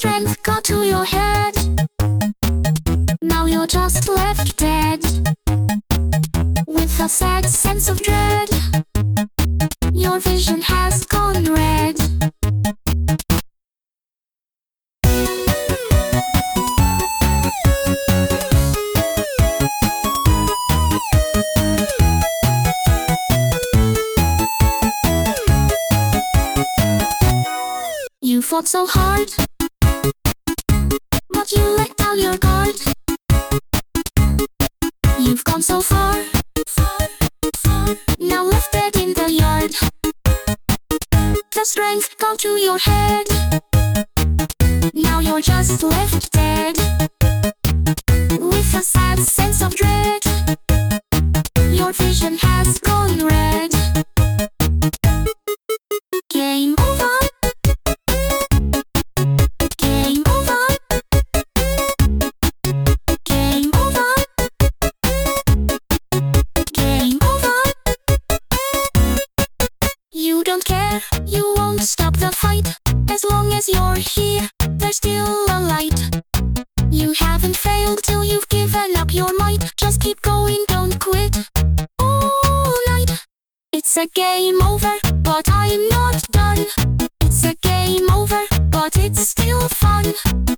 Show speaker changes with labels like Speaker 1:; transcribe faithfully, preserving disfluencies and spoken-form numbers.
Speaker 1: strength got to your head. Now you're just left dead, with a sad sense of dread. Your vision has gone red. You fought so hard, but you let down your guard. You've gone so far, far, far, now left dead in the yard. The strength got to your head. Now you're just left dead, with a sad sense of dread. Your vision has gone red. Game over. Game over. Game over. Game over. You don't care, you won't stop the fight. As long as you're here, there's still a light. You haven't failed till you've given up your might. Just keep going, don't quit all night. It's a game over, but I'm not done. It's a game over, but it's still fun.